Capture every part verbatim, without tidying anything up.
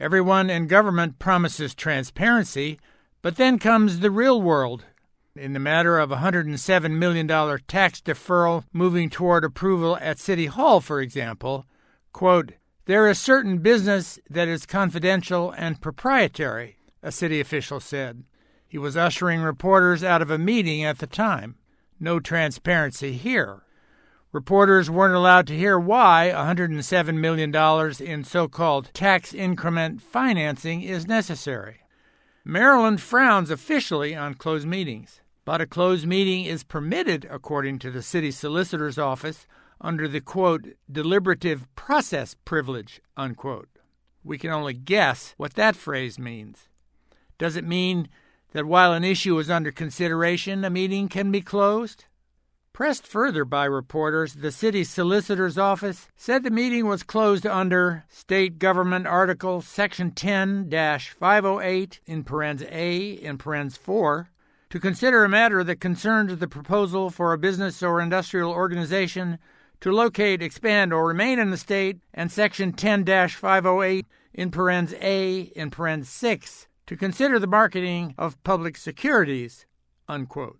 Everyone in government promises transparency, but then comes the real world. In the matter of a one hundred seven million dollars tax deferral moving toward approval at City Hall, for example, quote, "There is certain business that is confidential and proprietary," a city official said. He was ushering reporters out of a meeting at the time. No transparency here. Reporters weren't allowed to hear why one hundred seven million dollars in so-called tax increment financing is necessary. Maryland frowns officially on closed meetings, but a closed meeting is permitted, according to the city solicitor's office, under the, quote, deliberative process privilege, unquote. We can only guess what that phrase means. Does it mean that while an issue is under consideration, a meeting can be closed? Pressed further by reporters, the city solicitor's office said the meeting was closed under State Government Article Section ten dash five oh eight in parens A in parens four to consider a matter that concerns the proposal for a business or industrial organization to locate, expand, or remain in the state, and Section ten dash five oh eight in parens A in parens six to consider the marketing of public securities, unquote.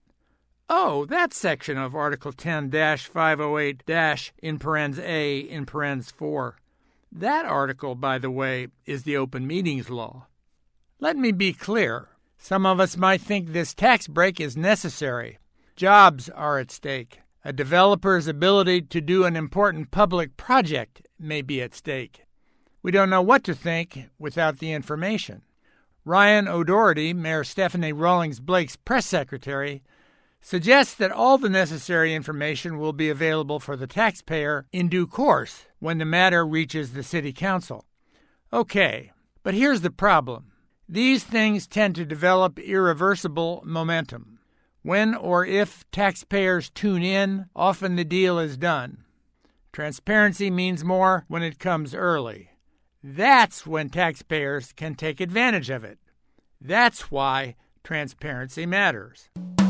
Oh, that section of Article ten dash five oh eight dash in parens A in parens four. That article, by the way, is the Open Meetings Law. Let me be clear. Some of us might think this tax break is necessary. Jobs are at stake. A developer's ability to do an important public project may be at stake. We don't know what to think without the information. Ryan O'Doherty, Mayor Stephanie Rawlings Blake's press secretary, suggests that all the necessary information will be available for the taxpayer in due course when the matter reaches the city council. Okay, but here's the problem. These things tend to develop irreversible momentum. When or if taxpayers tune in, often the deal is done. Transparency means more when it comes early. That's when taxpayers can take advantage of it. That's why transparency matters.